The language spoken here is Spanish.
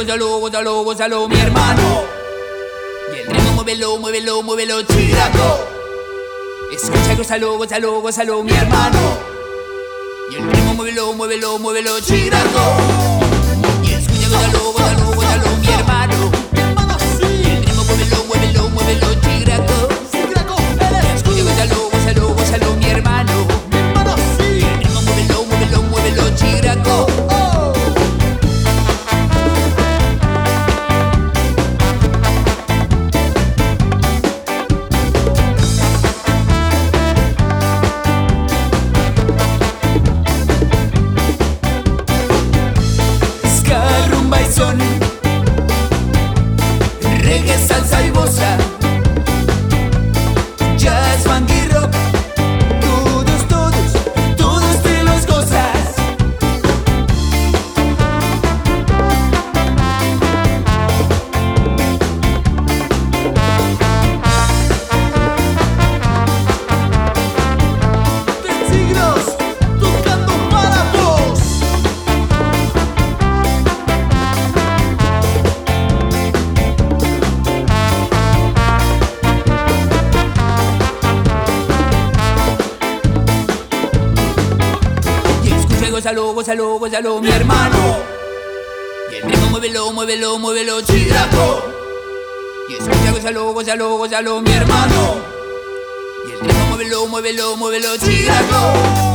gózalo, gózalo, gózalo, mi hermano. Y el ritmo muévelo, muévelo, muévelo, chigraco. Escucha, gózalo, gózalo, gózalo, mi hermano. Y el ritmo muévelo, muévelo, muévelo, chigraco. Y escucha, gózalo, gózalo, gózalo, mi hermano. Y el ritmo muévelo, muévelo, muévelo, chigraco. Escucha, gózalo, gózalo, gózalo, mi hermano. Y el ritmo muévelo, muévelo, muévelo, chigraco. Reggae, salsa y bossa, jazz, funk y rock. Todos, todos, todos te los gozas. Tres siglos tocando para vos. Gózalo, gózalo, gózalo, mi hermano. Y el ritmo muévelo, muévelo, muévelo, chigraco. Y escucha, gózalo, gózalo, gózalo, mi hermano. Y el ritmo muévelo, muévelo, muévelo, chigraco.